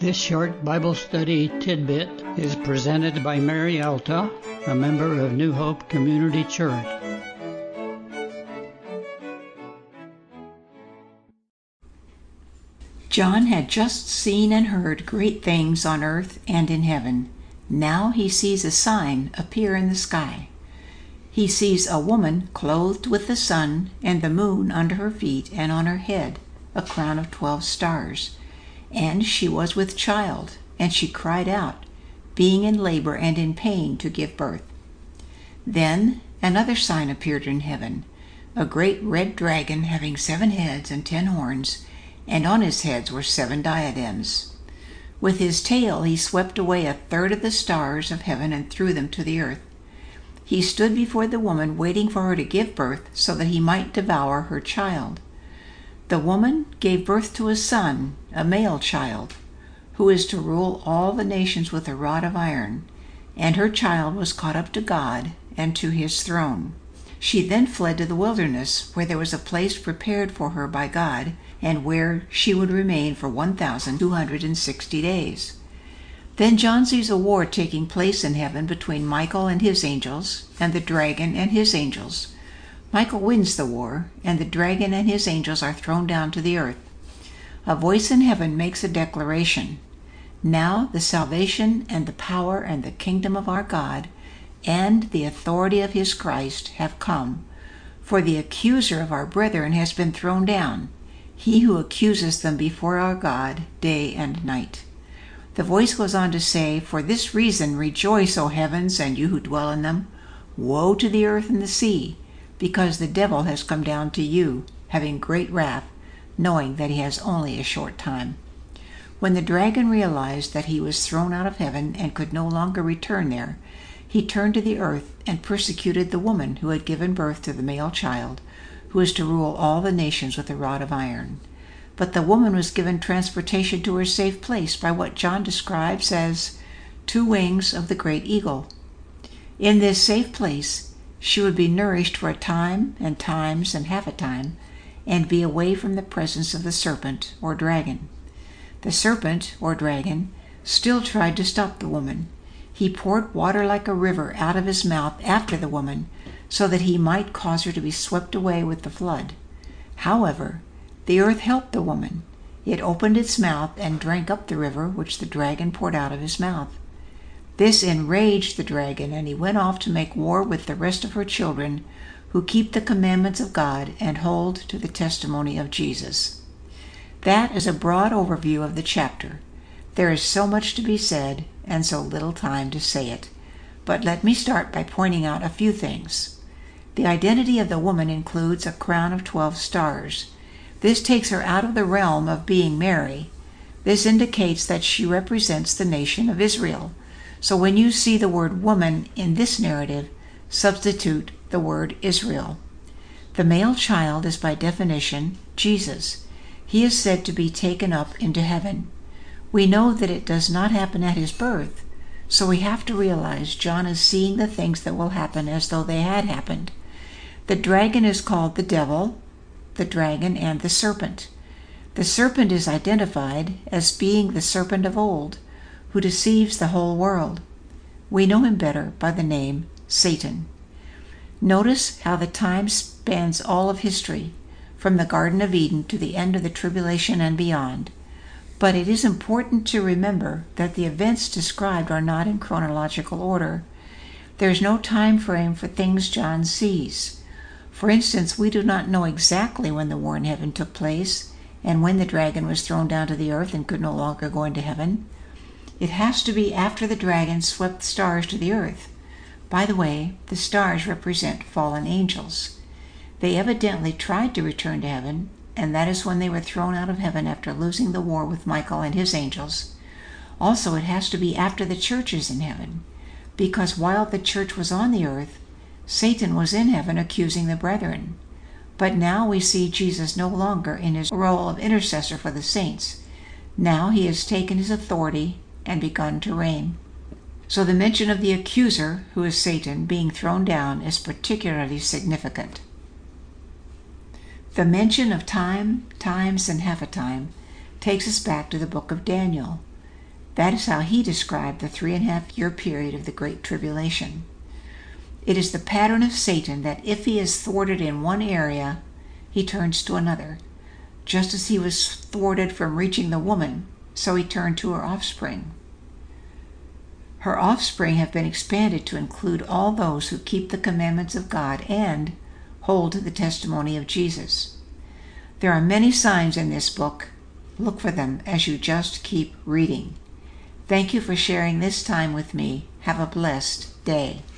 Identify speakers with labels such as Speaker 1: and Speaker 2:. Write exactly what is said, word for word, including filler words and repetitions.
Speaker 1: This short Bible study tidbit is presented by Mary Alta, a member of New Hope Community Church.
Speaker 2: John had just seen and heard great things on earth and in heaven. Now he sees a sign appear in the sky. He sees a woman clothed with the sun and the moon under her feet, and on her head a crown of twelve stars. And she was with child, and she cried out, being in labor and in pain to give birth. Then another sign appeared in heaven, a great red dragon having seven heads and ten horns, and on his heads were seven diadems. With his tail he swept away a third of the stars of heaven and threw them to the earth. He stood before the woman, waiting for her to give birth, so that he might devour her child. The woman gave birth to a son, a male child, who is to rule all the nations with a rod of iron, and her child was caught up to God and to his throne. She then fled to the wilderness, where there was a place prepared for her by God, and where she would remain for one thousand two hundred sixty days. Then John sees a war taking place in heaven between Michael and his angels, and the dragon and his angels. Michael wins the war, and the dragon and his angels are thrown down to the earth. A voice in heaven makes a declaration. Now the salvation and the power and the kingdom of our God and the authority of his Christ have come. For the accuser of our brethren has been thrown down, he who accuses them before our God day and night. The voice goes on to say, For this reason rejoice, O heavens, and you who dwell in them. Woe to the earth and the sea, because the devil has come down to you, having great wrath, knowing that he has only a short time. When the dragon realized that he was thrown out of heaven and could no longer return there, he turned to the earth and persecuted the woman who had given birth to the male child, who is to rule all the nations with a rod of iron. But the woman was given transportation to her safe place by what John describes as two wings of the great eagle. In this safe place, she would be nourished for a time and times and half a time, and be away from the presence of the serpent or dragon. The serpent or dragon still tried to stop the woman. He poured water like a river out of his mouth after the woman, so that he might cause her to be swept away with the flood. However, the earth helped the woman. It opened its mouth and drank up the river which the dragon poured out of his mouth. This enraged the dragon, and he went off to make war with the rest of her children, who keep the commandments of God and hold to the testimony of Jesus. That is a broad overview of the chapter. There is so much to be said, and so little time to say it. But let me start by pointing out a few things. The identity of the woman includes a crown of twelve stars. This takes her out of the realm of being Mary. This indicates that she represents the nation of Israel. So when you see the word woman in this narrative, substitute the word Israel. The male child is by definition Jesus. He is said to be taken up into heaven. We know that it does not happen at his birth, so we have to realize John is seeing the things that will happen as though they had happened. The dragon is called the devil, the dragon, and the serpent. The serpent is identified as being the serpent of old, who deceives the whole world. We know him better by the name Satan. Notice how the time spans all of history, from the Garden of Eden to the end of the tribulation and beyond. But it is important to remember that the events described are not in chronological order. There is no time frame for things John sees. For instance, we do not know exactly when the war in heaven took place, and when the dragon was thrown down to the earth and could no longer go into heaven. It has to be after the dragon swept the stars to the earth. By the way, the stars represent fallen angels. They evidently tried to return to heaven, and that is when they were thrown out of heaven after losing the war with Michael and his angels. Also, it has to be after the church is in heaven, because while the church was on the earth, Satan was in heaven accusing the brethren. But now we see Jesus no longer in his role of intercessor for the saints. Now he has taken his authority and begun to reign. So the mention of the accuser, who is Satan, being thrown down is particularly significant. The mention of time, times, and half a time takes us back to the book of Daniel. That is how he described the three and a half year period of the Great Tribulation. It is the pattern of Satan that if he is thwarted in one area, he turns to another. Just as he was thwarted from reaching the woman, so he turned to her offspring. Her offspring have been expanded to include all those who keep the commandments of God and hold to the testimony of Jesus. There are many signs in this book. Look for them as you just keep reading. Thank you for sharing this time with me. Have a blessed day.